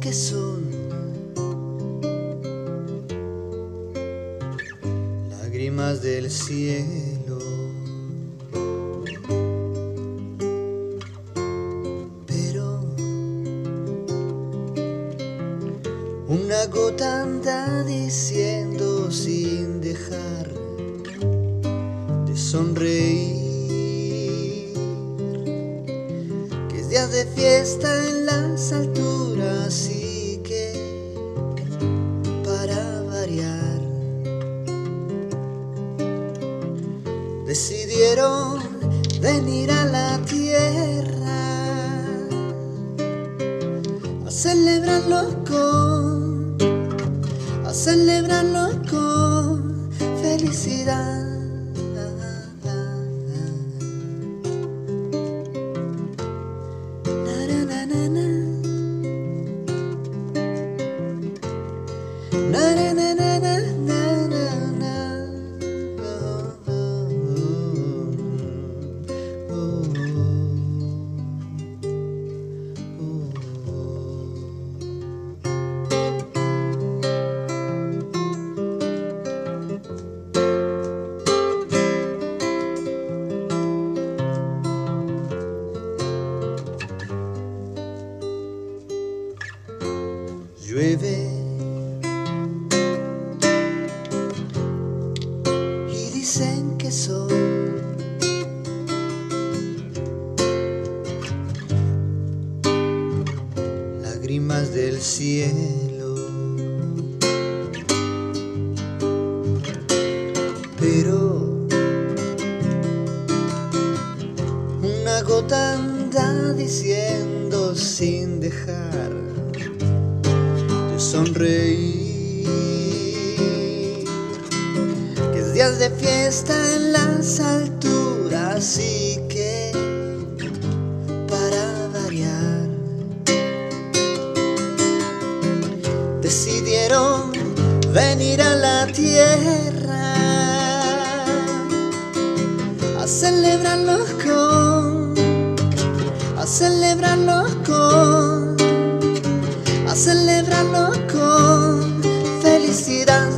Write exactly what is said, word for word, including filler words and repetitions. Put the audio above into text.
que son lágrimas del cielo, pero una gota anda diciendo sin dejar de sonreír que es día de fiesta en las alturas y que para variar decidieron venir a la tierra a celebrarlo con, a celebrarlo con felicidad. Na, na, na, na, na, na, na, na. Oh, oh, oh, oh. Llueve y dicen que son lágrimas del cielo, pero una gota anda diciendo sin dejar de sonreír que es días de fiesta en las alturas y que para variar decidieron venir a la tierra a celebrarlo con, a celebrarlo con, a celebrarlo con felicidad.